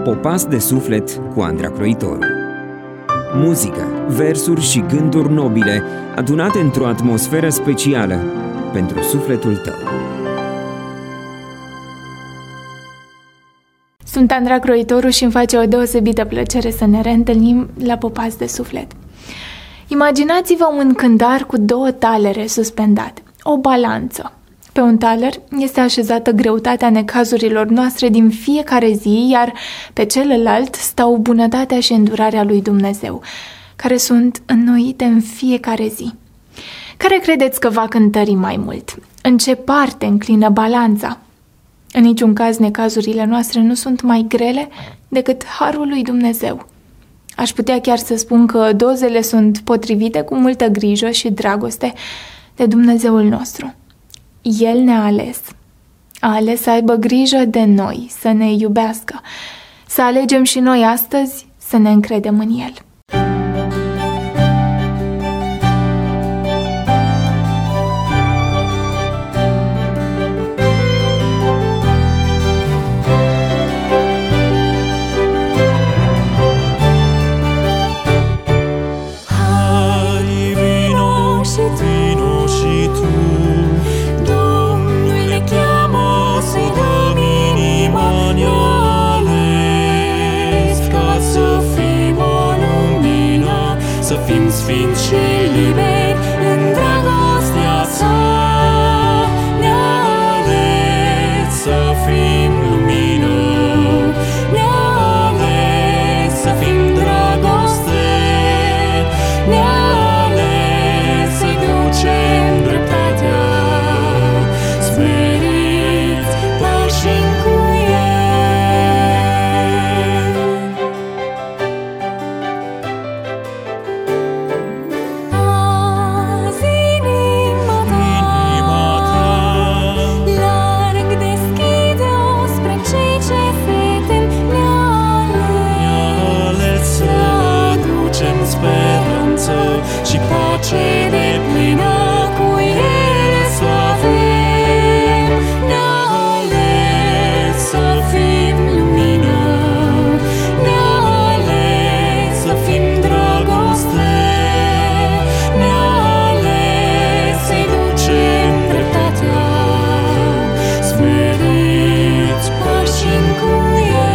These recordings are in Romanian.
Popas de suflet cu Andra Croitoru. Muzică, versuri și gânduri nobile adunate într-o atmosferă specială pentru sufletul tău. Sunt Andra Croitoru și îmi face o deosebită plăcere să ne reîntâlnim la Popas de suflet. Imaginați-vă un cântar cu două talere suspendate, o balanță. Pe un taler este așezată greutatea necazurilor noastre din fiecare zi, iar pe celălalt stau bunătatea și îndurarea lui Dumnezeu, care sunt înnoite în fiecare zi. Care credeți că va cântări mai mult? În ce parte înclină balanța? În niciun caz necazurile noastre nu sunt mai grele decât harul lui Dumnezeu. Aș putea chiar să spun că dozele sunt potrivite cu multă grijă și dragoste de Dumnezeul nostru. El ne-a ales. A ales să aibă grijă de noi, să ne iubească, să alegem și noi astăzi să ne încredem în El. Sfinți și liberi în dragostea sa, ne-a ales să fim lumină, ne-a ales să fim dragoste, ne-a ales să-i ducem dreptatea, smeriți pășim cu și pace deplină cu El să avem. Ne-a ales să fim lumină, ne-a ales să fim dragoste, ne-a ales să-i ducem dreptatea, smeriți pășim cu El.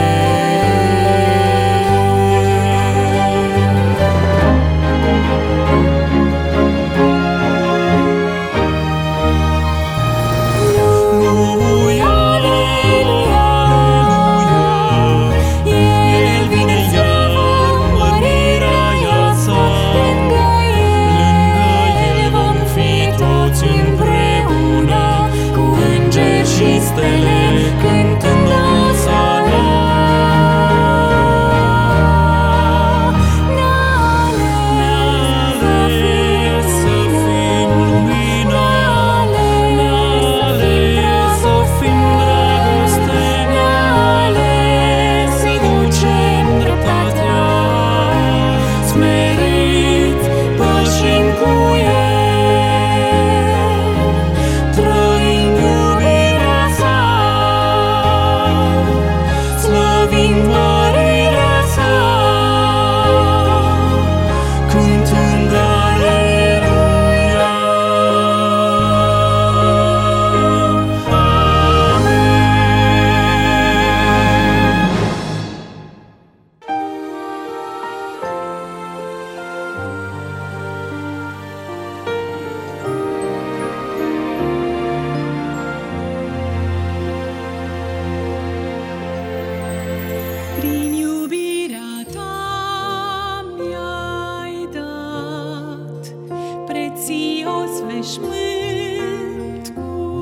Veșmânt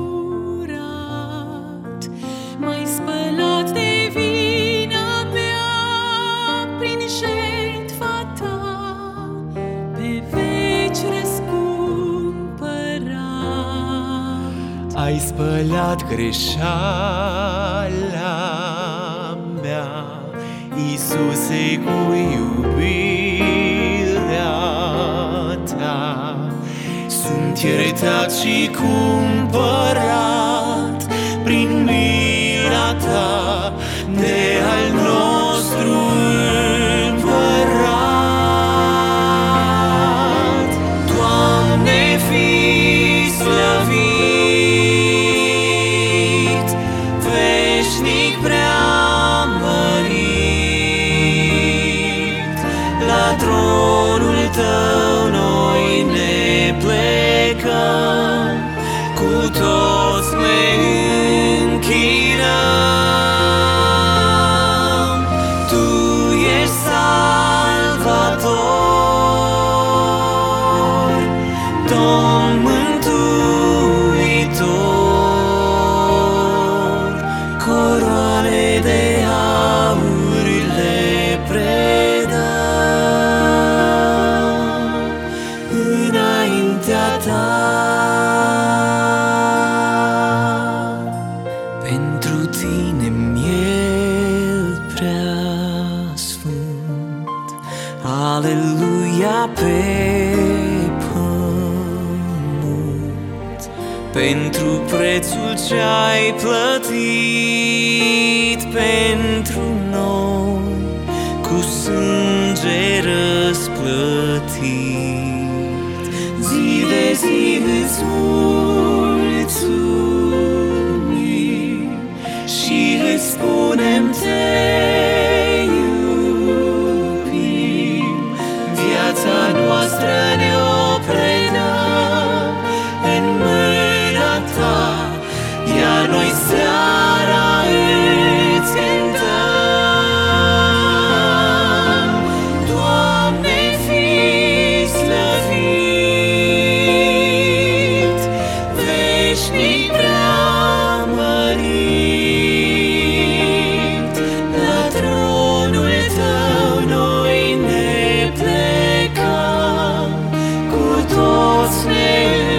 curat, m-ai spălat de vina mea prin jertfa ta, pe veci răscumpărat. Ai spălat greșeala mea, Iisuse, cu iubirea ta. Sunt iertat și cumpărat prin mila ta de al nostru. aleluia pe pământ, pentru prețul ce-ai plătit pentru noi, cu sânge răsplătit. Zi de zi îți mulțumim și îți spunem te iubim. Viața noastră ne-o predăm în mâna ta, iar noi seara îți cântăm. Doamne, fii slăvit, veșnic preamărit. La tronul tău noi ne plecăm, cu toți ne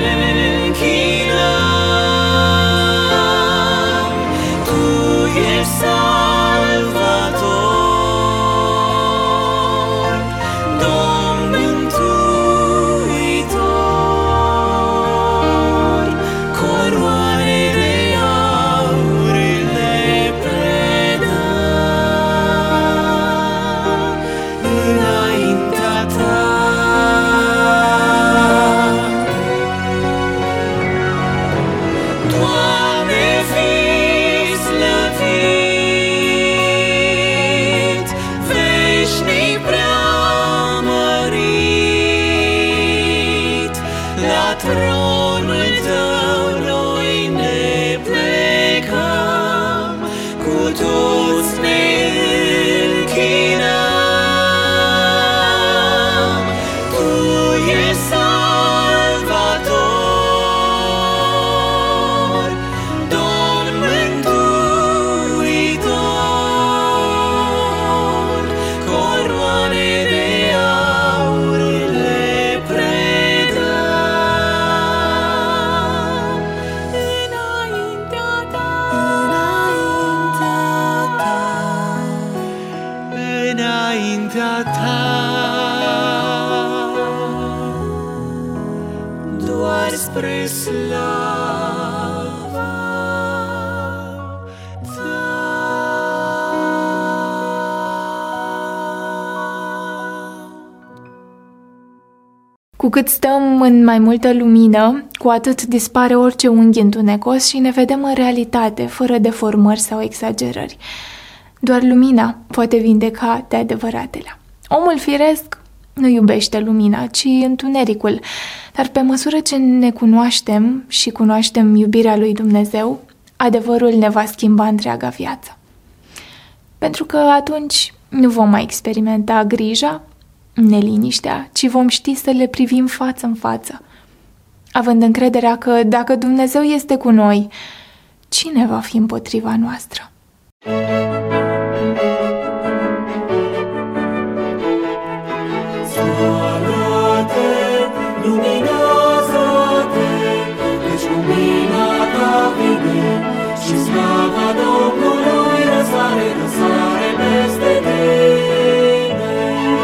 închinăm. Tu ești Salvator, Domn mântuitor, coroane de aur le predăm înaintea ta. Doamne, fii slăvit, veșnic preamărit. La tronul tău noi ne plecăm, cu toți ne închinăm. Tu ești Salvator, Domn mântuitor, coroane de aur le predăm înaintea ta, înaintea ta, doar spre slava ta. Cu cât stăm în mai multă lumină, cu atât dispare orice unghi întunecos și ne vedem în realitate, fără deformări sau exagerări. Doar lumina poate vindeca de adevăratele. Omul firesc nu iubește lumina, ci întunericul, dar pe măsură ce ne cunoaștem și cunoaștem iubirea lui Dumnezeu, adevărul ne va schimba întreaga viață. Pentru că atunci nu vom mai experimenta grija, neliniștea, ci vom ști să le privim față în față, având încrederea că dacă Dumnezeu este cu noi, cine va fi împotriva noastră? Scoală-te, luminează-te, căci lumina ta vine și slava Domnului răsare, răsare peste tine.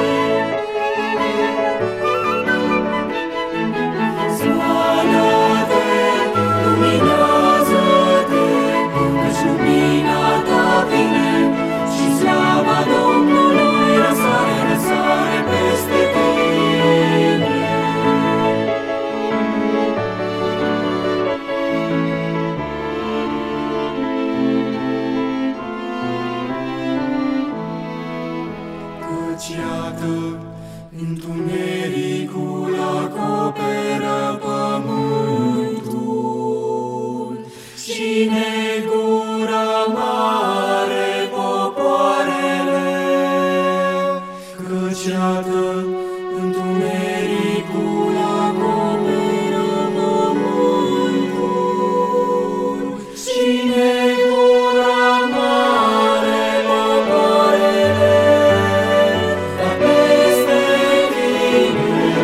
Scoală-te, luminează-te, căci lumina ta vine și slava Domnului răsare, răsare peste tine. Căci iată, întunericul acoperă pământul și negura mare popoarele. Căci iată, întunericul acoperă pământul și negura mare popoarele. Dar peste tine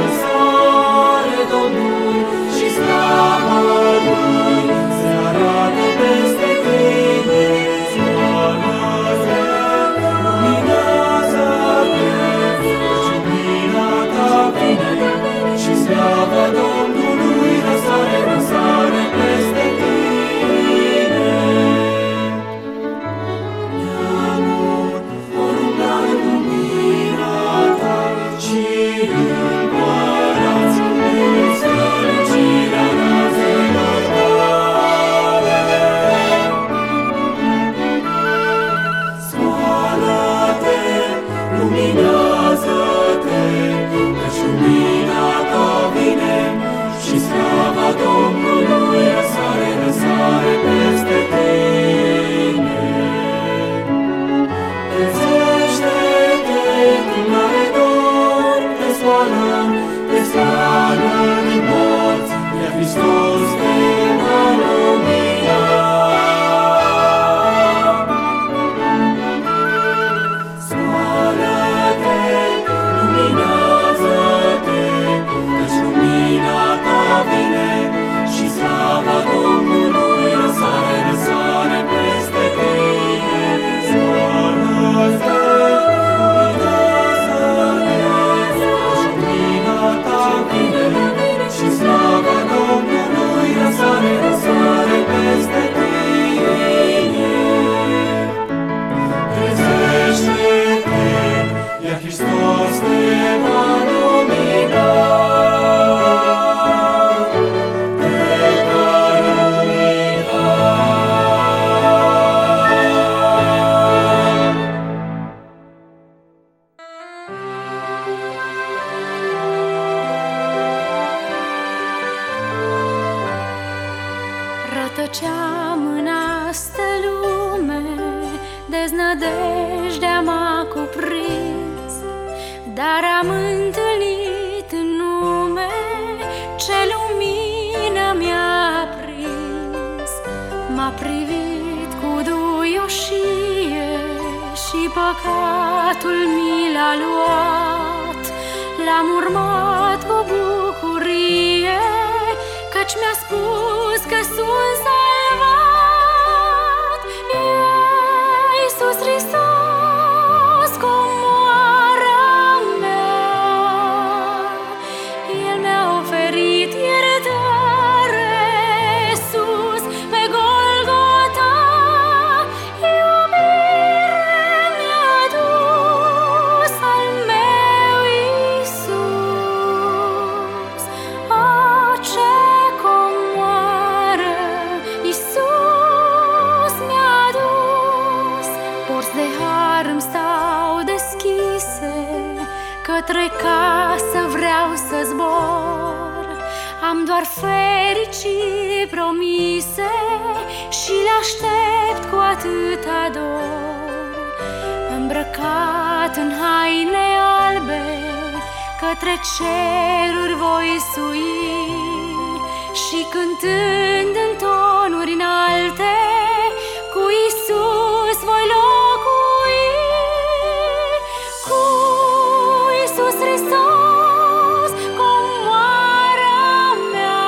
luminează-te, căci lumina ta vine și slava Domnului răsare, răsare peste tine. Trezește-te cu mare dor, te scoală din morți, iar Hristos te va lumina. Scoală-te, luminează-te, căci lumina ta vine și slava Domnului răsare, răsare peste tine. Scoală-te, luminează-te, căci lumina ta vine și slava Domnului răsare, răsare peste tine. Trezește-te, iar Hristos te va lumina. Te va lumina. Rătăceam în astă lume, deznădejdea m-a cuprins, dar am întâlnit în nume ce lumină mi-a aprins. M-a privit cu duioșie și păcatul mi l-a luat. L-am urmat cu bucurie, căci mi-a spus că sunt salvat. Iisus Hristos, comoara mea, El mi-a oferit iertare sus pe Golgota. Iubire mi-a dus al meu Iisus. Ce comoară Iisus mi-a dus. Porți de har îmi stau deschise, către casă vreau să zbor. Am doar fericiri promise și le aștept cu atâta dor. Îmbrăcat în haine albe, către ceruri voi sui și cântând în tonuri înalte, cu Iisus voi locui. Cu Iisus Hristos, comoara mea,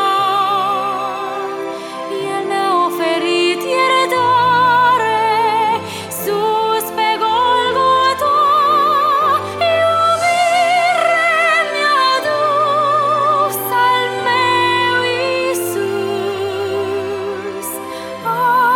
El mi-a oferit iertare sus pe Golgota. Iubire mi-a dus al meu Iisus.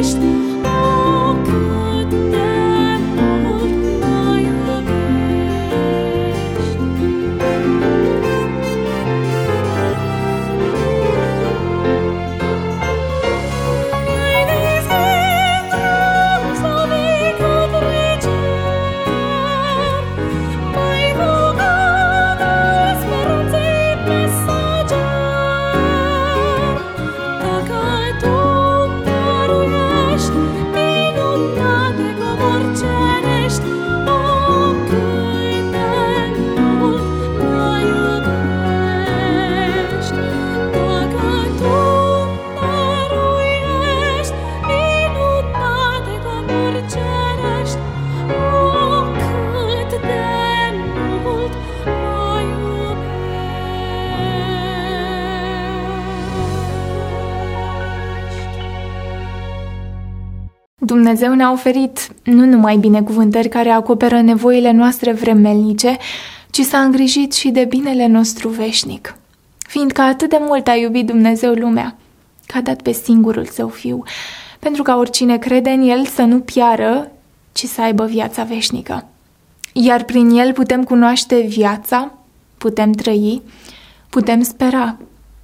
Dumnezeu ne-a oferit nu numai binecuvântări care acoperă nevoile noastre vremelnice, ci s-a îngrijit și de binele nostru veșnic. Fiindcă atât de mult a iubit Dumnezeu lumea, că a dat pe singurul Său Fiu, pentru ca oricine crede în El să nu piară, ci să aibă viața veșnică. Iar prin El putem cunoaște viața, putem trăi, putem spera.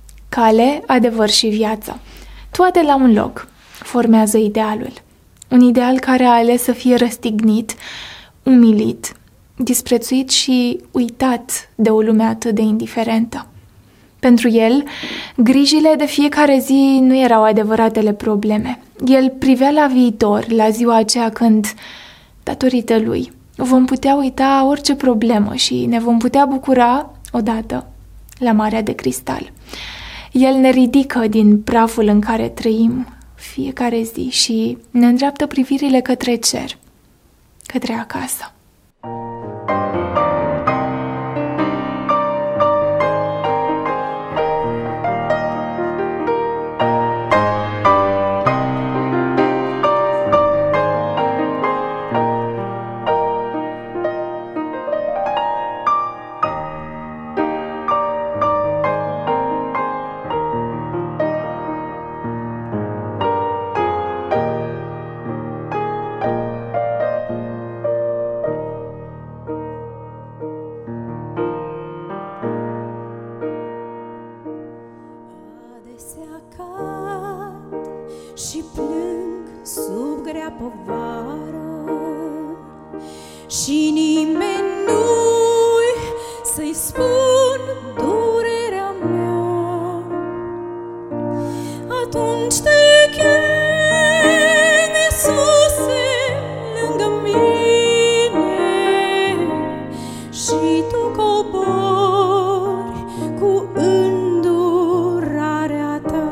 Cale, adevăr și viață. Toate la un loc formează idealul. Un ideal care a ales să fie răstignit, umilit, disprețuit și uitat de o lume atât de indiferentă. Pentru el, grijile de fiecare zi nu erau adevăratele probleme. El privea la viitor, la ziua aceea când, datorită lui, vom putea uita orice problemă și ne vom putea bucura, odată, la Marea de Cristal. El ne ridică din praful în care trăim fiecare zi și ne îndreaptă privirile către cer, către acasă. Și plâng sub grea povară și nimeni nu-i să-i spun durerea mea. Atunci te chem, Iisuse, lângă mine și tu cobori cu îndurarea ta.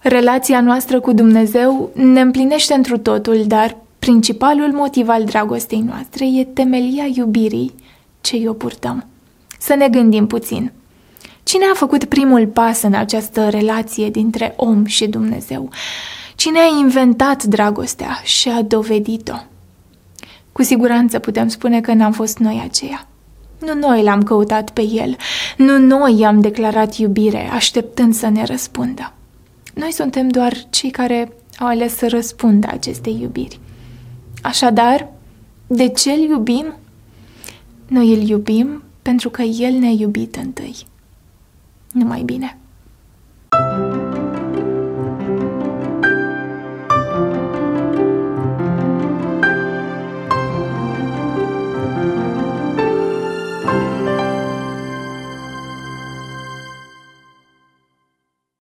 Relația noastră cu Dumnezeu ne împlinește întru totul, dar principalul motiv al dragostei noastre e temelia iubirii ce o purtăm. Să ne gândim puțin. Cine a făcut primul pas în această relație dintre om și Dumnezeu? Cine a inventat dragostea și a dovedit-o? Cu siguranță putem spune că n-am fost noi aceia. Nu noi l-am căutat pe El, nu noi i-am declarat iubire, așteptând să ne răspundă. Noi suntem doar cei care au ales să răspundă acestei iubiri. Așadar, de ce îl iubim? Noi îl iubim pentru că El ne-a iubit întâi. Numai bine!